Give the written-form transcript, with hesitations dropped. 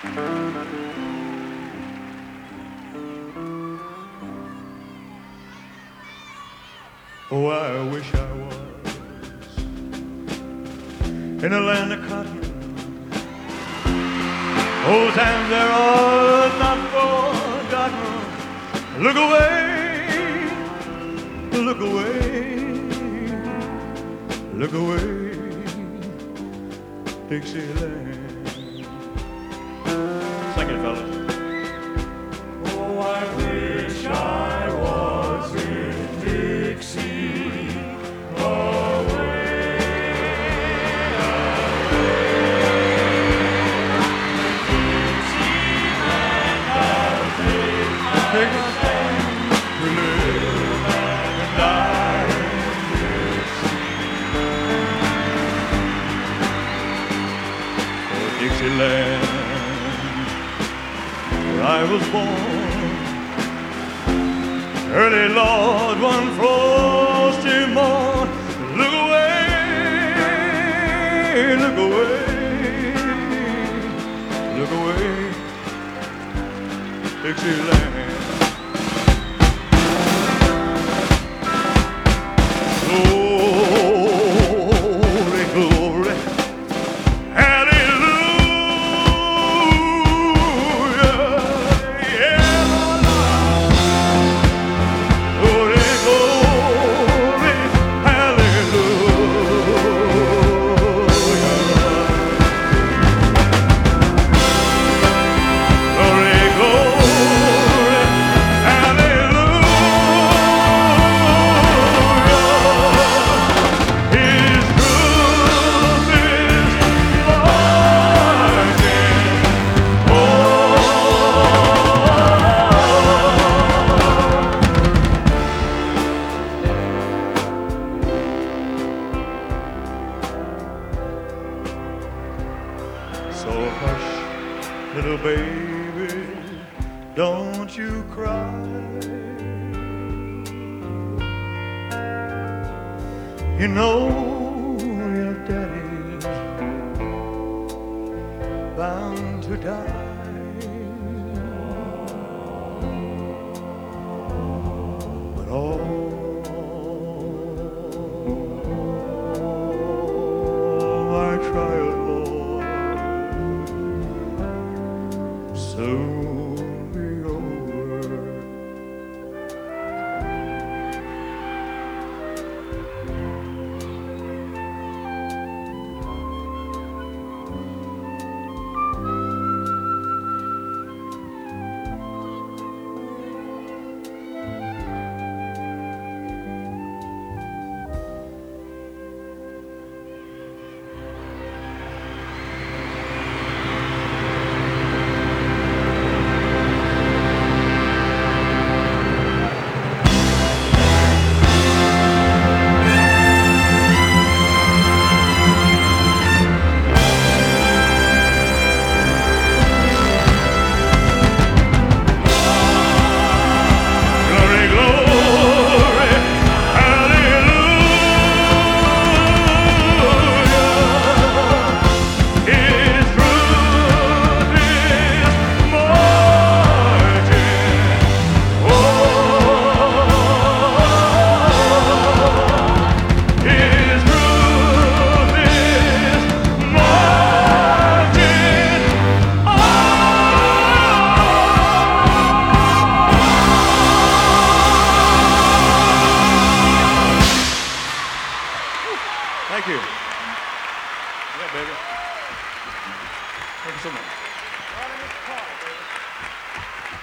Oh, I wish I was in a land of cotton. Old times there are not forgotten. Look away, look away, look away, Dixieland. Sing it, fellas. Oh, I wish I was in Dixie, away, Dixieland, I'll take my stand to live and die in Dixie. Oh, Dixieland, where I was born. Early Lord, one frosty morn. Look away, look away, look away, Dixieland. Glory, glory, hallelujah, yeah, Lord. Glory, glory, hallelujah. Glory, glory, hallelujah. His truth is marching So hush, little baby, don't you cry. You know your daddy's bound to die. But all my trials, Lord, soon be over. Glory, glory, hallelujah. His truth is marching. Oh, His truth is marching Thank you. Yeah, baby. Thank you so much.